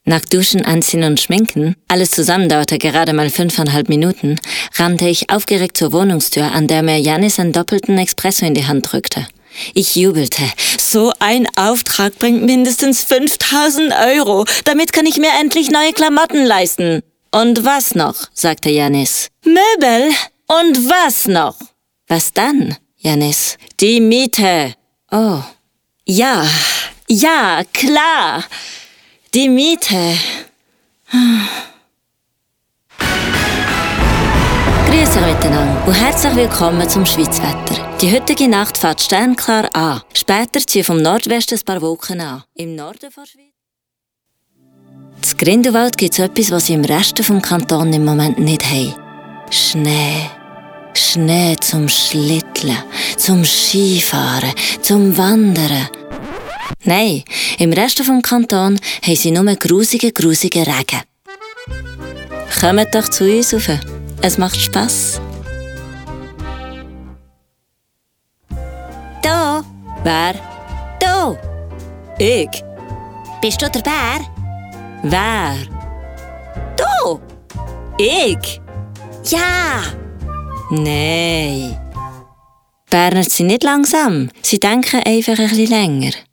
Nach Duschen, Anziehen und Schminken, alles zusammen dauerte gerade mal 5,5 Minuten, rannte ich aufgeregt zur Wohnungstür, an der mir Janis einen doppelten Espresso in die Hand drückte. Ich jubelte. So ein Auftrag bringt mindestens 5.000 €. Damit kann ich mir endlich neue Klamotten leisten. Und was noch? Sagte Janis. Möbel? Und was noch? Was dann, Janis? Die Miete. Oh. Ja, klar. Die Miete. Grüß euch miteinander und herzlich willkommen zum Schweizwetter. Die heutige Nacht fährt sternklar an. Später ziehen vom Nordwesten ein paar Wolken an. Im Norden der Schweiz. In Grindelwald gibt es etwas, was sie im Rest des Kantons im Moment nicht haben. Schnee. Schnee zum Schlitteln, zum Skifahren, zum Wandern. Nein, im Rest des Kantons haben sie nur grusigen Regen. Kommt doch zu uns rauf. Es macht Spass. Da. Wer? Da. Ich. Bist du der Bär? Wer? Da. Ich. Ja. Nein. Berner sind nicht langsam. Sie denken einfach ein bisschen länger.